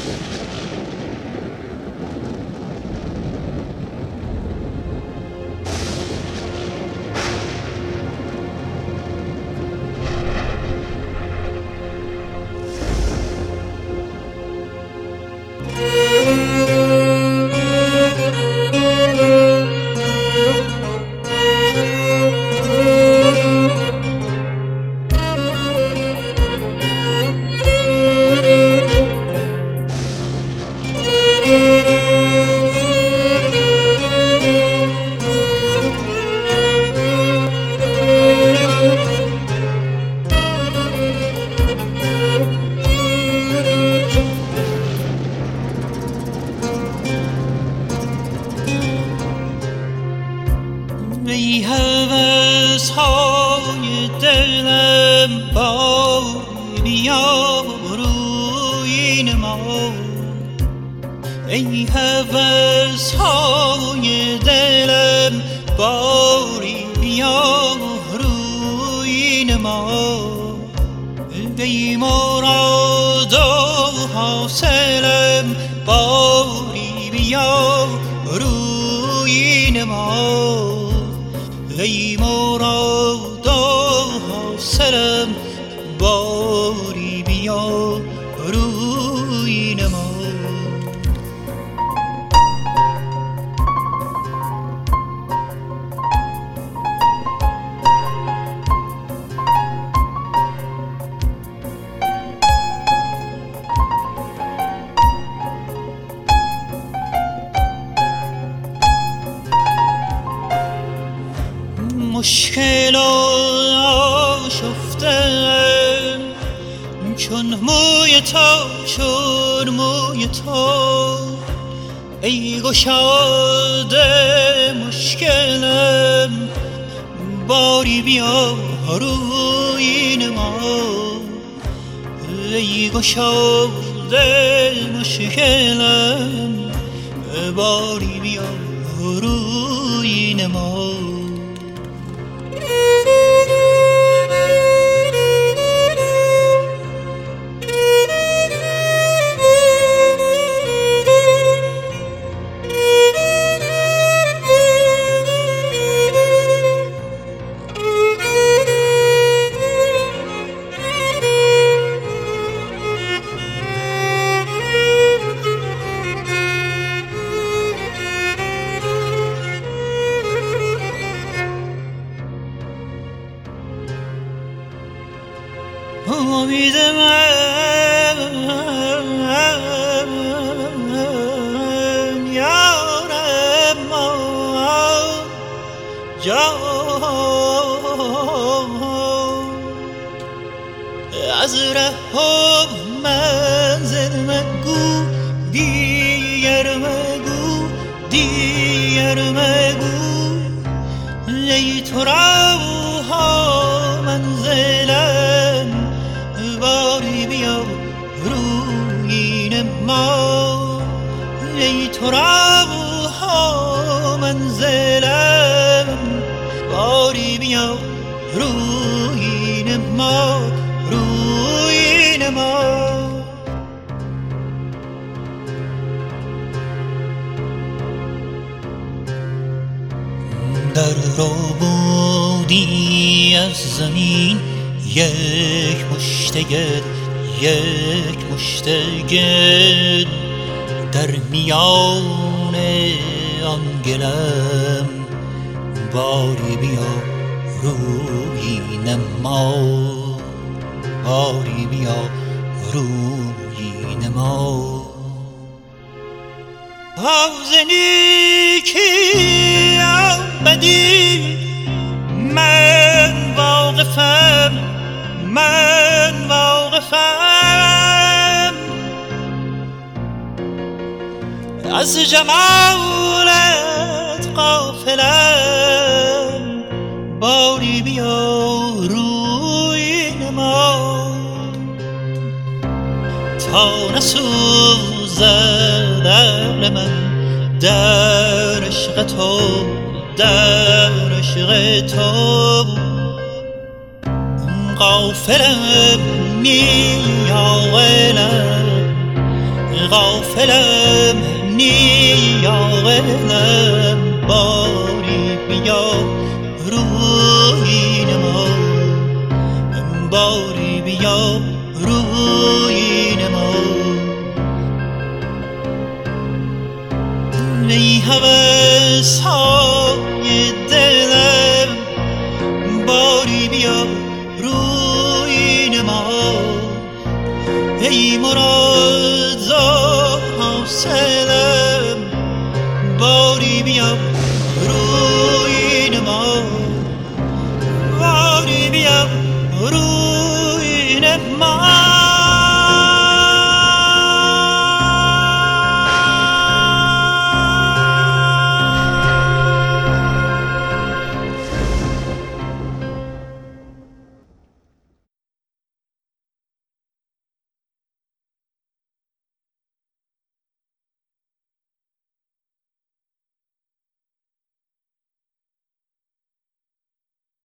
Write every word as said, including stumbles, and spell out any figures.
ای هوس های دلم باری بیا روی نما، ای هوس های دلم باری بیا روی نما، ای مراد و حاصلم باری بیا روی نما، ای مراد و حاصلم باری بیا روی نما. مشکل آشفتم چون موی تو، چون موی تو، ای گشاده مشکلم باری بیا روی نما، ای گشاده مشکلم باری بیا روی نما. امید من یارم ما جان، از ره و منزل مگو دیگر مگو دیگر مگو، ای تو راه منزلم باری بیا روی نما، ای تو راه منزلم باری بیا روی نما، روی نما. در رو بودی از زمین یک مشت گل، یک مشت گل، در میان آن گلم باری بیا روی نما، باری بیا روی نما. از نیکی یا بدی من واقفم، من واقفم، از جمالت غافلم باری بیا روی نما، تا نسوزد عقل من در عشق تو، در عشق تو، غافلم میاولم غافلم نی عاقلم باری بیا روی نما باری بیا روی نما ای هوس های دلم باری بیا روی نما ای مراد و حاصلم باری بیا روی نما باری بیا روی